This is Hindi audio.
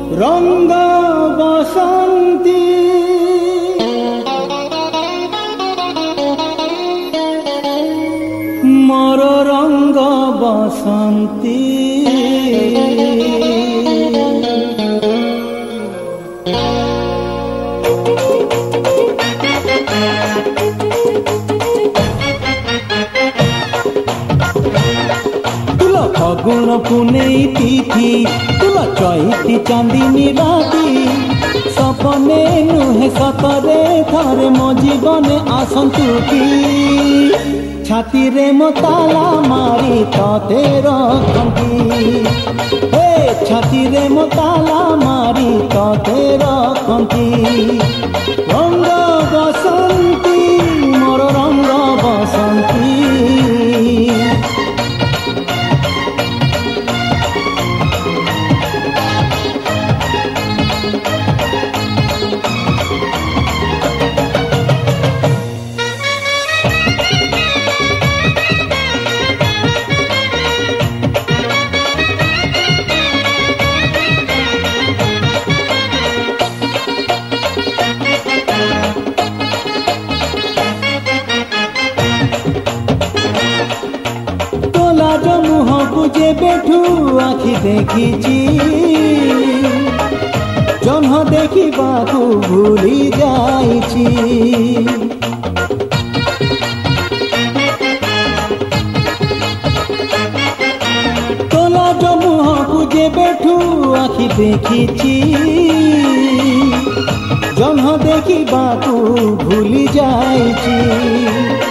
रंग बसंती मोर रंग बसंती तुला फगुण पुनेई तिथि तुला चैती चांदिनी राती सपने नुहे सतरे थरे मो जीवने आसंतु की छाती रे मो ताला मारी तते रखंती हे छाती रे मो ताला मारी तते रखंती रंग बसंती मोर रंग बसंती मुह बुझे बैठू आखि देखी जन्ह देखा भूली जाइछि तोला जो मुह बुझे बैठू आखि देखी जन्ह देखा भूली जाइछि